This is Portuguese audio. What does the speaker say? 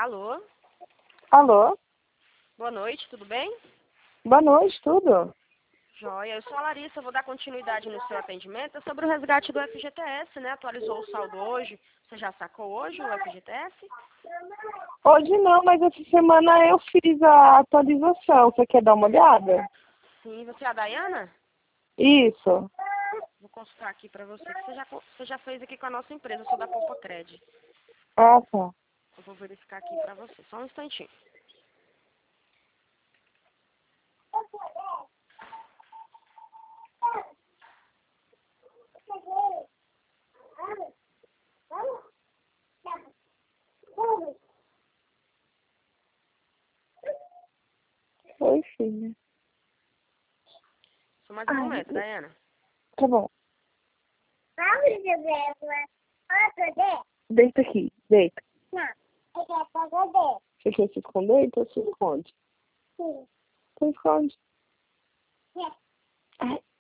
Alô? Alô? Boa noite, tudo bem? Boa noite, tudo? Joia, eu sou a Larissa, vou dar continuidade no seu atendimento. É sobre o resgate do FGTS, né? Atualizou o saldo hoje. Você já sacou hoje o FGTS? Hoje não, mas essa semana eu fiz a atualização. Você quer dar uma olhada? Sim, você é a Dayana? Isso. Vou consultar aqui pra você, que você já fez aqui com a nossa empresa, eu sou da Poupa Cred. Ah, tá. Eu vou verificar aqui pra você, só um instantinho. Oi, filha. Só mais um momento, Dayana. Tá bom. Deita aqui, deita. Você quer se esconder? Então se esconde. Então esconde. Ai.